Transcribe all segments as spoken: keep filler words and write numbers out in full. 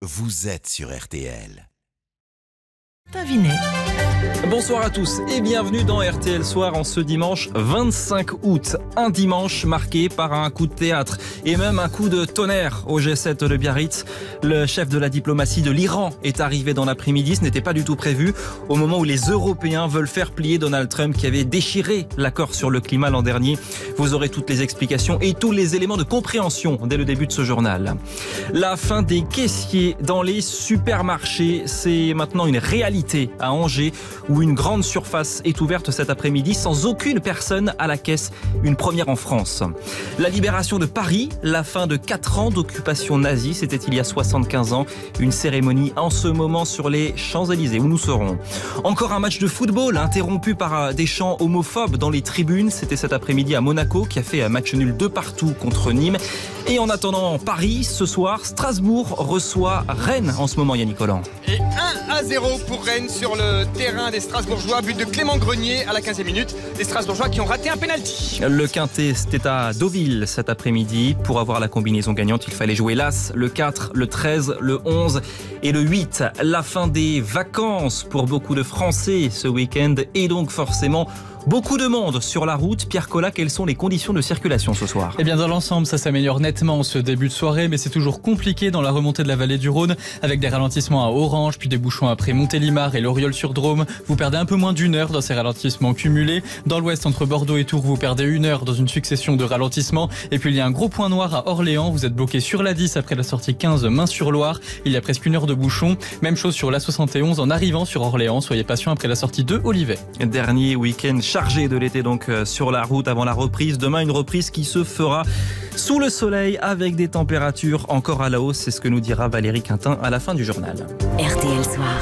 vous êtes sur R T L. Bonsoir à tous et bienvenue dans R T L Soir en ce dimanche vingt-cinq août. Un dimanche marqué par un coup de théâtre et même un coup de tonnerre au G sept de Biarritz. Le chef de la diplomatie de l'Iran est arrivé dans l'après-midi. Ce n'était pas du tout prévu au moment où les Européens veulent faire plier Donald Trump qui avait déchiré l'accord sur le climat l'an dernier. Vous aurez toutes les explications et tous les éléments de compréhension dès le début de ce journal. La fin des caissiers dans les supermarchés, c'est maintenant une réalité à Angers où une grande surface est ouverte cet après-midi sans aucune personne à la caisse, une première en France. La libération de Paris, la fin de quatre ans d'occupation nazie, c'était il y a soixante-quinze ans, une cérémonie en ce moment sur les Champs-Élysées où nous serons. Encore un match de football interrompu par des chants homophobes dans les tribunes, c'était cet après-midi à Monaco qui a fait un match nul de partout contre Nîmes. Et en attendant Paris, ce soir, Strasbourg reçoit Rennes en ce moment, Yannick Collant. Et un à zéro pour Rennes sur le terrain des Strasbourgeois, but de Clément Grenier à la quinzième minute. Les Strasbourgeois qui ont raté un pénalty. Le Quintet, c'était à Deauville cet après-midi. Pour avoir la combinaison gagnante, il fallait jouer l'As, le quatre, le treize, le onze et le huit. La fin des vacances pour beaucoup de Français ce week-end et donc forcément beaucoup de monde sur la route. Pierre Collat, quelles sont les conditions de circulation ce soir ? Eh bien, dans l'ensemble, ça s'améliore nettement en ce début de soirée, mais c'est toujours compliqué dans la remontée de la vallée du Rhône, avec des ralentissements à Orange, puis des bouchons après Montélimar et Loriol-sur-Drôme. Vous perdez un peu moins d'une heure dans ces ralentissements cumulés. Dans l'ouest, entre Bordeaux et Tours, vous perdez une heure dans une succession de ralentissements. Et puis, il y a un gros point noir à Orléans. Vous êtes bloqué sur la dix après la sortie quinze Main-sur-Loire. Il y a presque une heure de bouchon. Même chose sur la soixante et onze en arrivant sur Orléans. Soyez patient après la sortie deux Olivet. Dernier week-end chargé de l'été donc sur la route avant la reprise. Demain, une reprise qui se fera sous le soleil avec des températures encore à la hausse. C'est ce que nous dira Valérie Quintin à la fin du journal. R T L Soir.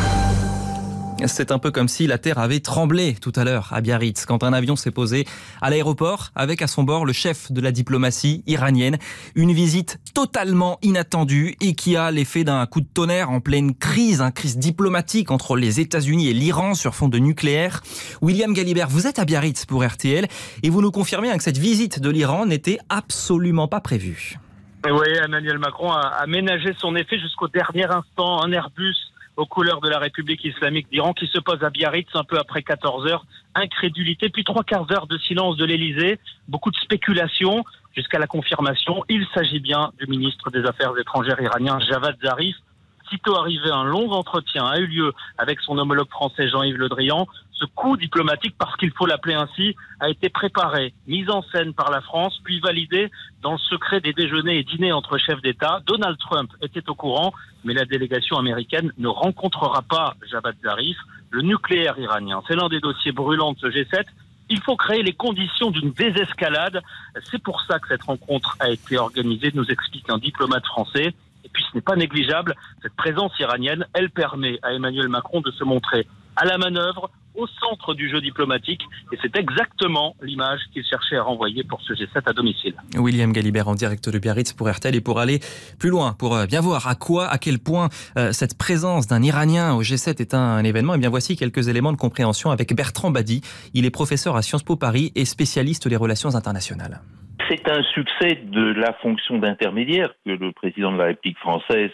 C'est un peu comme si la terre avait tremblé tout à l'heure à Biarritz quand un avion s'est posé à l'aéroport avec à son bord le chef de la diplomatie iranienne. Une visite totalement inattendue et qui a l'effet d'un coup de tonnerre en pleine crise, une crise diplomatique entre les États-Unis et l'Iran sur fond de nucléaire. William Galibert, vous êtes à Biarritz pour R T L et vous nous confirmez que cette visite de l'Iran n'était absolument pas prévue. Oui, Emmanuel Macron a aménagé son effet jusqu'au dernier instant. Un Airbus aux couleurs de la République islamique d'Iran qui se pose à Biarritz un peu après quatorze heures. Incrédulité, puis trois quarts d'heure de silence de l'Élysée. Beaucoup de spéculation jusqu'à la confirmation. Il s'agit bien du ministre des Affaires étrangères iranien Javad Zarif. Sitôt arrivé, un long entretien a eu lieu avec son homologue français Jean-Yves Le Drian. Ce coup diplomatique, parce qu'il faut l'appeler ainsi, a été préparé, mis en scène par la France, puis validé dans le secret des déjeuners et dîners entre chefs d'État. Donald Trump était au courant, mais la délégation américaine ne rencontrera pas Javad Zarif. Le nucléaire iranien, c'est l'un des dossiers brûlants de ce G sept. Il faut créer les conditions d'une désescalade. C'est pour ça que cette rencontre a été organisée, nous explique un diplomate français. Et puis ce n'est pas négligeable, cette présence iranienne, elle permet à Emmanuel Macron de se montrer à la manœuvre, au centre du jeu diplomatique, et c'est exactement l'image qu'il cherchait à renvoyer pour ce G sept à domicile. William Galibert en direct de Biarritz pour R T L et pour aller plus loin, pour bien voir à quoi, à quel point euh, cette présence d'un Iranien au G sept est un, un événement, et bien voici quelques éléments de compréhension avec Bertrand Badi. Il est professeur à Sciences Po Paris et spécialiste des relations internationales. C'est un succès de la fonction d'intermédiaire que le président de la République française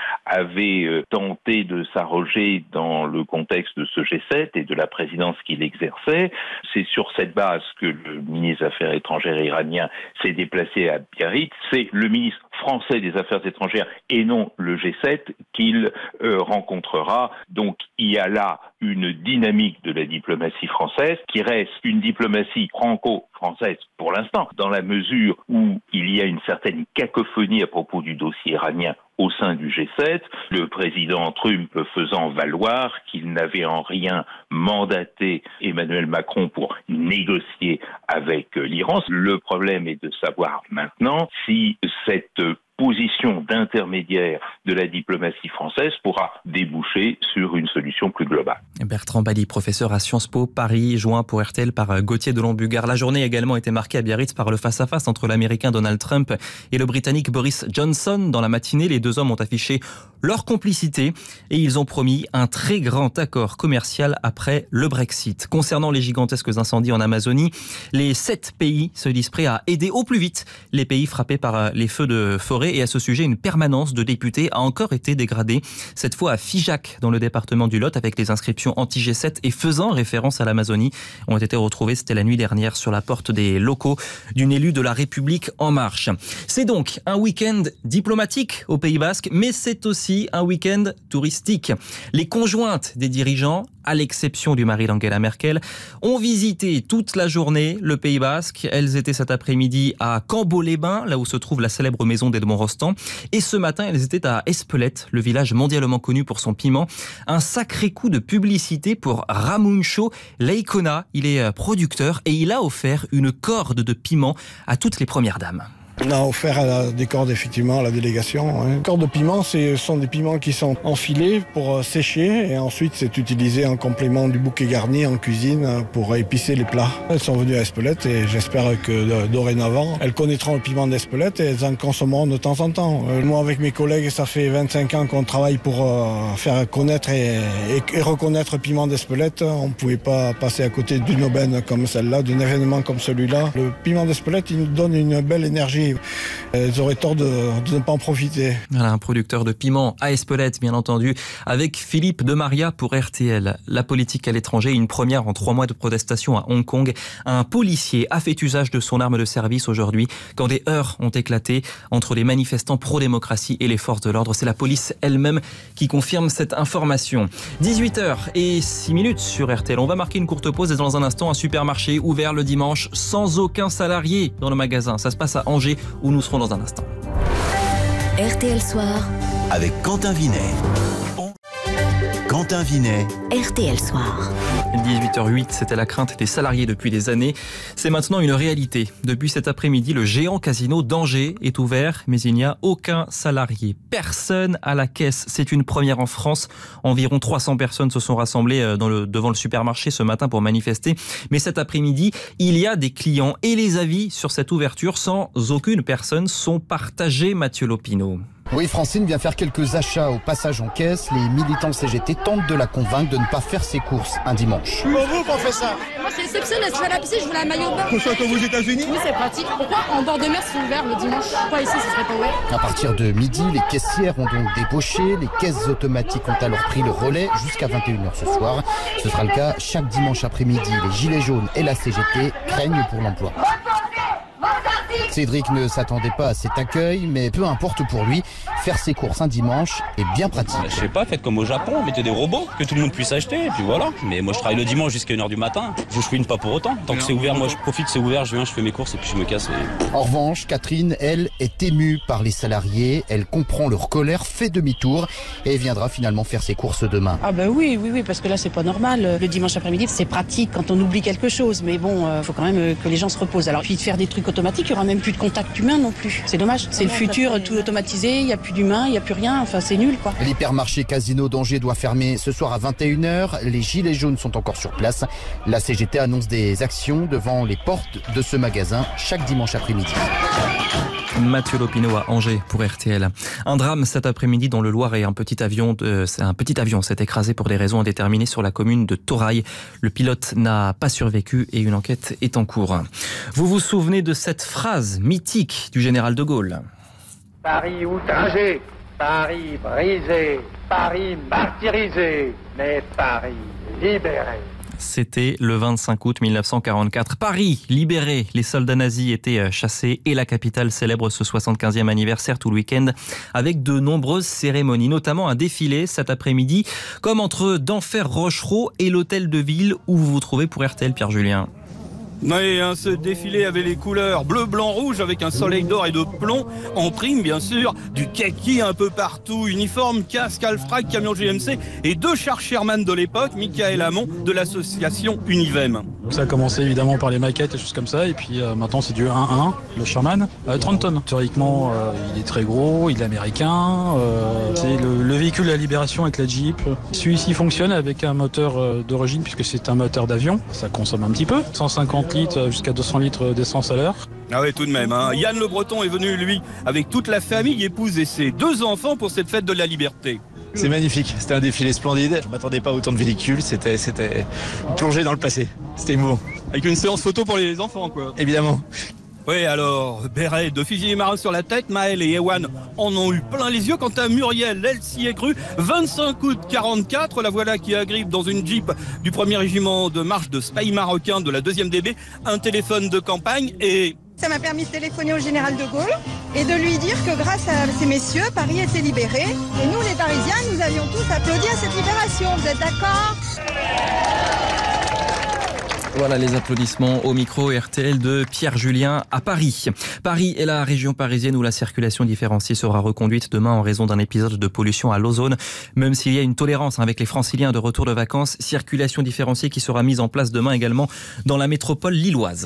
avait tenté de s'arroger dans le contexte de ce G sept et de la présidence qu'il exerçait. C'est sur cette base que le ministre des Affaires étrangères iranien s'est déplacé à Biarritz. C'est le ministre français des Affaires étrangères et non le G sept qu'il euh, rencontrera. Donc il y a là une dynamique de la diplomatie française qui reste une diplomatie franco-française pour l'instant, dans la mesure où il y a une certaine cacophonie à propos du dossier iranien au sein du G sept, le président Trump faisant valoir qu'il n'avait en rien mandaté Emmanuel Macron pour négocier avec l'Iran. Le problème est de savoir maintenant si cette position d'intermédiaire de la diplomatie française pourra déboucher sur une solution plus globale. Bertrand Badi, professeur à Sciences Po Paris, joint pour R T L par Gauthier Delon-Bugard. La journée a également été marquée à Biarritz par le face-à-face entre l'Américain Donald Trump et le Britannique Boris Johnson. Dans la matinée, les deux hommes ont affiché leur complicité et ils ont promis un très grand accord commercial après le Brexit. Concernant les gigantesques incendies en Amazonie, les sept pays se disent prêts à aider au plus vite les pays frappés par les feux de forêt soirée. Et à ce sujet, une permanence de députés a encore été dégradée. Cette fois à Figeac, dans le département du Lot, avec les inscriptions anti-G sept et faisant référence à l'Amazonie, ont été retrouvées, c'était la nuit dernière, sur la porte des locaux d'une élue de la République En Marche. C'est donc un week-end diplomatique au Pays Basque, mais c'est aussi un week-end touristique. Les conjointes des dirigeants, à l'exception du mari d'Angela Merkel, ont visité toute la journée le Pays Basque. Elles étaient cet après-midi à Cambo-les-Bains, là où se trouve la célèbre maison d'Edmond Rostand. Et ce matin, elles étaient à Espelette, le village mondialement connu pour son piment. Un sacré coup de publicité pour Ramuncho Leicona. Il est producteur et il a offert une corde de piment à toutes les premières dames. On a offert à la, des cordes effectivement à la délégation. Hein. Les cordes de piment, ce sont des piments qui sont enfilés pour euh, sécher et ensuite c'est utilisé en complément du bouquet garni en cuisine euh, pour épicer les plats. Elles sont venues à Espelette et j'espère que euh, dorénavant, elles connaîtront le piment d'Espelette et elles en consommeront de temps en temps. Euh, moi avec mes collègues, ça fait vingt-cinq ans qu'on travaille pour euh, faire connaître et, et, et reconnaître le piment d'Espelette. On ne pouvait pas passer à côté d'une aubaine comme celle-là, d'un événement comme celui-là. Le piment d'Espelette, il nous donne une belle énergie. Elles auraient tort de, de ne pas en profiter. Voilà, un producteur de piment à Espelette, bien entendu, avec Philippe de Maria pour R T L. La politique à l'étranger, une première en trois mois de protestation à Hong Kong. Un policier a fait usage de son arme de service aujourd'hui quand des heurts ont éclaté entre les manifestants pro-démocratie et les forces de l'ordre. C'est la police elle-même qui confirme cette information. dix-huit heures et six minutes sur R T L. On va marquer une courte pause et dans un instant, un supermarché ouvert le dimanche sans aucun salarié dans le magasin. Ça se passe à Angers où nous serons dans un instant. R T L Soir avec Quentin Vinet. Quentin Vinet. R T L Soir. dix-huit heures huit, c'était la crainte des salariés depuis des années. C'est maintenant une réalité. Depuis cet après-midi, le géant casino d'Angers est ouvert, mais il n'y a aucun salarié. Personne à la caisse. C'est une première en France. Environ trois cents personnes se sont rassemblées dans le, devant le supermarché ce matin pour manifester. Mais cet après-midi, il y a des clients et les avis sur cette ouverture sans aucune personne sont partagés, Mathieu Lopineau. Oui, Francine vient faire quelques achats au passage en caisse. Les militants C G T tentent de la convaincre de ne pas faire ses courses un dimanche. Pour vous qu'on fait ça? Moi, c'est exceptionnel. Je vais à la piscine, je veux la maillot de bain. Pour ça, comme aux États-Unis? Oui, c'est pratique. Pourquoi en bord de mer c'est ouvert le dimanche? Pourquoi ici, ça serait pas ouvert? À partir de midi, les caissières ont donc débauché. Les caisses automatiques ont alors pris le relais jusqu'à vingt et une heures ce soir. Ce sera le cas chaque dimanche après-midi. Les Gilets jaunes et la C G T craignent pour l'emploi. Cédric ne s'attendait pas à cet accueil, mais peu importe pour lui, faire ses courses un dimanche est bien pratique. Je sais pas, faites comme au Japon, mettez des robots, que tout le monde puisse acheter, et puis voilà. Mais moi je travaille le dimanche jusqu'à une heure du matin, je chouine pas pour autant. Tant que c'est ouvert, moi je profite, c'est ouvert, je viens, je fais mes courses et puis je me casse. Et... En revanche, Catherine, elle, est émue par les salariés, elle comprend leur colère, fait demi-tour et viendra finalement faire ses courses demain. Ah bah oui, oui, oui, parce que là c'est pas normal. Le dimanche après-midi, c'est pratique quand on oublie quelque chose, mais bon, euh, faut quand même que les gens se reposent. Alors puis de faire des trucs automatiques, il y aura même plus de contact humain non plus. C'est dommage. C'est le futur, tout automatisé, il n'y a plus d'humain, il n'y a plus rien. Enfin, c'est nul, quoi. L'hypermarché Casino d'Angers doit fermer ce soir à vingt et une heures. Les Gilets jaunes sont encore sur place. La C G T annonce des actions devant les portes de ce magasin chaque dimanche après-midi. Mathieu Lopineau à Angers pour R T L. Un drame cet après-midi dans le Loiret. Un petit avion, de, un petit avion s'est écrasé pour des raisons indéterminées sur la commune de Torail. Le pilote n'a pas survécu et une enquête est en cours. Vous vous souvenez de cette phrase mythique du général de Gaulle? Paris outragé, Paris brisé, Paris martyrisé, mais Paris libéré. C'était le vingt-cinq août mille neuf cent quarante-quatre. Paris libéré, les soldats nazis étaient chassés et la capitale célèbre ce soixante-quinzième anniversaire tout le week-end avec de nombreuses cérémonies, notamment un défilé cet après-midi, comme entre d'Enfer Rochereau et l'hôtel de ville où vous vous trouvez pour R T L, Pierre Julien. Oui, hein, ce défilé avait les couleurs bleu, blanc, rouge avec un soleil d'or et de plomb, en prime bien sûr, du kaki un peu partout, uniforme, casque, alfrag, camion G M C et deux chars Sherman de l'époque, Michael Hamon de l'association Univem. Ça a commencé évidemment par les maquettes, des choses comme ça, et puis euh, maintenant c'est du un un, le Sherman, euh, trente tonnes. Théoriquement, euh, il est très gros, il est américain, euh, c'est le, le véhicule de la libération avec la Jeep. Celui-ci fonctionne avec un moteur euh, d'origine puisque c'est un moteur d'avion, ça consomme un petit peu, cent cinquante litres jusqu'à deux cents litres d'essence à l'heure. Ah oui, tout de même. Hein. Yann Le Breton est venu, lui, avec toute la famille, épouse et ses deux enfants pour cette fête de la liberté. C'est magnifique, c'était un défilé splendide. Je ne m'attendais pas à autant de véhicules, c'était, c'était plongé dans le passé. C'était émouvant. Avec une séance photo pour les enfants, quoi. Évidemment. Oui, alors, béret de fusil marin sur la tête, Maël et Ewan en ont eu plein les yeux. Quant à Muriel, elle s'y est crue. vingt-cinq août quarante-quatre, la voilà qui agrippe dans une Jeep du premier régiment de marche de Spey marocain de la deuxième D B un téléphone de campagne et... Ça m'a permis de téléphoner au général de Gaulle et de lui dire que grâce à ces messieurs, Paris était libéré. Et nous, les Parisiens, nous avions tous applaudi à cette libération. Vous êtes d'accord ? Voilà les applaudissements au micro R T L de Pierre Julien à Paris. Paris est la région parisienne où la circulation différenciée sera reconduite demain en raison d'un épisode de pollution à l'ozone. Même s'il y a une tolérance avec les franciliens de retour de vacances, circulation différenciée qui sera mise en place demain également dans la métropole lilloise.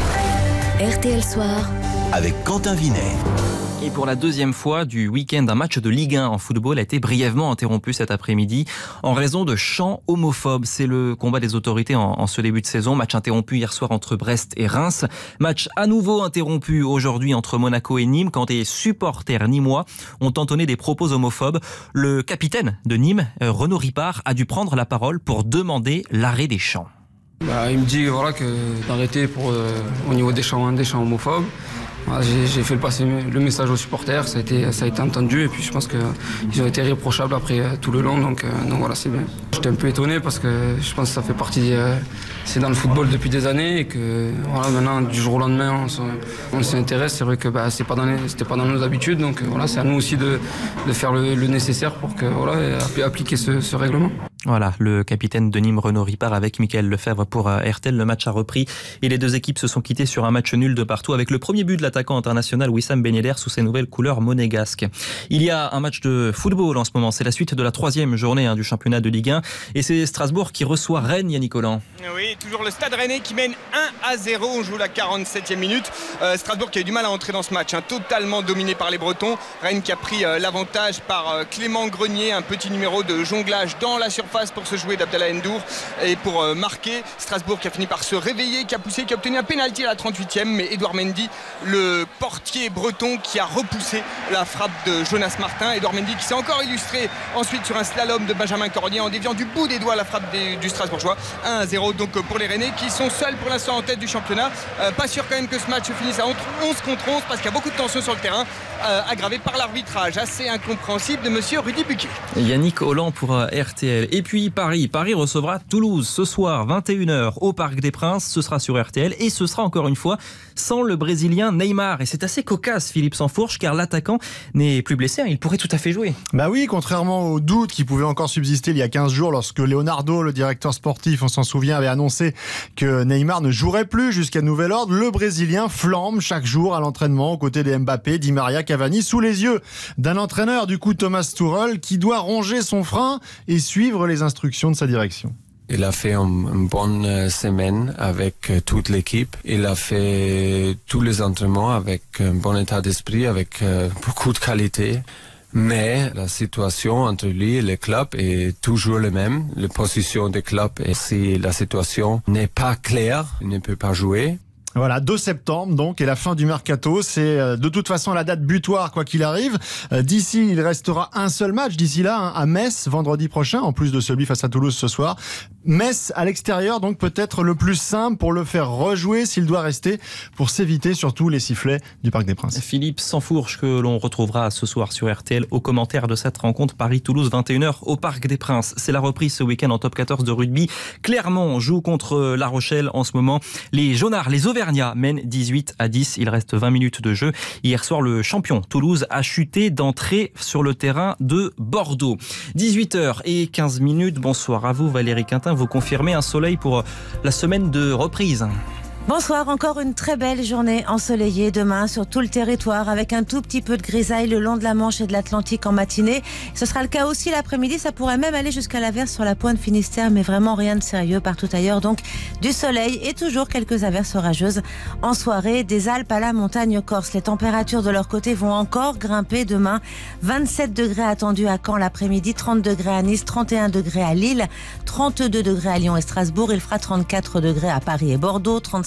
R T L Soir avec Quentin Vinet. Et pour la deuxième fois du week-end, un match de Ligue un en football a été brièvement interrompu cet après-midi en raison de chants homophobes. C'est le combat des autorités en, en ce début de saison. Match interrompu hier soir entre Brest et Reims. Match à nouveau interrompu aujourd'hui entre Monaco et Nîmes quand des supporters nîmois ont entonné des propos homophobes. Le capitaine de Nîmes, Renaud Ripart, a dû prendre la parole pour demander l'arrêt des chants. Bah, il me dit voilà, que d'arrêter pour, euh, au niveau des chants, des chants homophobes. Voilà, j'ai, j'ai fait passer le message aux supporters, ça a été, ça a été entendu et puis je pense qu'ils ont été irréprochables après euh, tout le long, donc, euh, donc voilà, c'est bien. J'étais un peu étonné parce que je pense que ça fait partie, euh, c'est dans le football depuis des années et que voilà, maintenant du jour au lendemain on, on s'y intéresse. C'est vrai que bah, c'est pas dans les, c'était pas dans nos habitudes, donc euh, voilà, c'est à nous aussi de, de faire le, le nécessaire pour que, voilà, appliquer ce, ce règlement. Voilà, le capitaine de Nîmes, Renaud Ripart, avec Mickaël Lefebvre pour R T L. Le match a repris et les deux équipes se sont quittées sur un match nul de partout avec le premier but de l'attaquant international Wissam Ben Yedder sous ses nouvelles couleurs monégasques. Il y a un match de football en ce moment. C'est la suite de la troisième journée hein, du championnat de Ligue un et c'est Strasbourg qui reçoit Rennes, Yannick Collant. Oui, toujours le Stade Rennais qui mène un à zéro. On joue la quarante-septième minute. Euh, Strasbourg qui a eu du mal à entrer dans ce match, hein, totalement dominé par les Bretons. Rennes qui a pris euh, l'avantage par euh, Clément Grenier, un petit numéro de jonglage dans la surface pour se jouer d'Abdallah N'Dour et pour euh, marquer. Strasbourg qui a fini par se réveiller, qui a poussé, qui a obtenu un pénalty à la trente-huitième, mais Edouard Mendy, le portier breton, qui a repoussé la frappe de Jonas Martin. Edouard Mendy qui s'est encore illustré ensuite sur un slalom de Benjamin Cordier en déviant du bout des doigts la frappe des, du Strasbourgeois. un à zéro donc pour les Rennais qui sont seuls pour l'instant en tête du championnat. Euh, pas sûr quand même que ce match finisse à onze contre onze parce qu'il y a beaucoup de tension sur le terrain, euh, aggravé par l'arbitrage assez incompréhensible de monsieur Rudy Buquet. Yannick Holland pour R T L. Et puis Paris. Paris recevra Toulouse ce soir vingt et une heures au Parc des Princes. Ce sera sur R T L et ce sera encore une fois sans le Brésilien Neymar. Et c'est assez cocasse, Philippe Sansfourche, car l'attaquant n'est plus blessé. Hein, il pourrait tout à fait jouer. Bah oui, contrairement aux doutes qui pouvaient encore subsister il y a quinze jours lorsque Leonardo, le directeur sportif, on s'en souvient, avait annoncé que Neymar ne jouerait plus jusqu'à nouvel ordre. Le Brésilien flambe chaque jour à l'entraînement aux côtés des Mbappé, Di Maria, Cavani, sous les yeux d'un entraîneur, du coup Thomas Tuchel, qui doit ronger son frein et suivre les instructions de sa direction. Il a fait une, une bonne semaine avec toute l'équipe. Il a fait tous les entraînements avec un bon état d'esprit, avec beaucoup de qualité. Mais la situation entre lui et le club est toujours la même. La position du club, et si la situation n'est pas claire, il ne peut pas jouer. Voilà, deux septembre donc, et la fin du mercato, c'est de toute façon la date butoir quoi qu'il arrive. D'ici, il restera un seul match, d'ici là, hein, à Metz, vendredi prochain, en plus de celui face à Toulouse ce soir. Metz à l'extérieur, donc peut-être le plus simple pour le faire rejouer s'il doit rester, pour s'éviter surtout les sifflets du Parc des Princes. Philippe Sansfourche, que l'on retrouvera ce soir sur R T L au commentaire de cette rencontre Paris-Toulouse, vingt et une heures au Parc des Princes. C'est la reprise ce week-end en top quatorze de rugby. Clermont joue contre La Rochelle en ce moment. Les Jaunards, les Auvergnats mènent dix-huit à dix. Il reste vingt minutes de jeu. Hier soir, le champion Toulouse a chuté d'entrée sur le terrain de Bordeaux. dix-huit heures quinze minutes. Bonsoir à vous, Valérie Quintin. Vous confirmez un soleil pour la semaine de reprise. Bonsoir, encore une très belle journée ensoleillée demain sur tout le territoire avec un tout petit peu de grisaille le long de la Manche et de l'Atlantique en matinée. Ce sera le cas aussi l'après-midi, ça pourrait même aller jusqu'à l'averse sur la pointe Finistère, mais vraiment rien de sérieux partout ailleurs. Donc du soleil et toujours quelques averses orageuses en soirée. Des Alpes à la montagne corse, les températures de leur côté vont encore grimper demain. vingt-sept degrés attendus à Caen l'après-midi, trente degrés à Nice, trente et un degrés à Lille, trente-deux degrés à Lyon et Strasbourg. Il fera trente-quatre degrés à Paris et Bordeaux, trente-cinq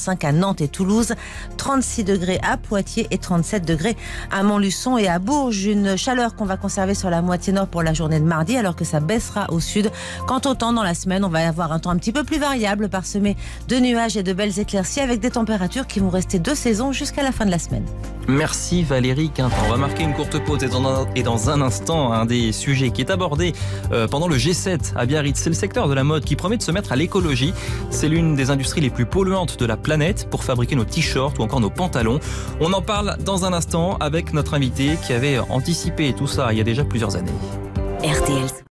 trente-cinq à Nantes et Toulouse, trente-six degrés à Poitiers et trente-sept degrés à Montluçon et à Bourges. Une chaleur qu'on va conserver sur la moitié nord pour la journée de mardi, alors que ça baissera au sud. Quant au temps, dans la semaine, on va avoir un temps un petit peu plus variable, parsemé de nuages et de belles éclaircies, avec des températures qui vont rester de saison jusqu'à la fin de la semaine. Merci Valérie Quintin. On va marquer une courte pause et dans un, et dans un instant, un des sujets qui est abordé euh, pendant le G sept à Biarritz, c'est le secteur de la mode qui promet de se mettre à l'écologie. C'est l'une des industries les plus polluantes de la planète pour fabriquer nos t-shirts ou encore nos pantalons. On en parle dans un instant avec notre invité qui avait anticipé tout ça il y a déjà plusieurs années. R T L.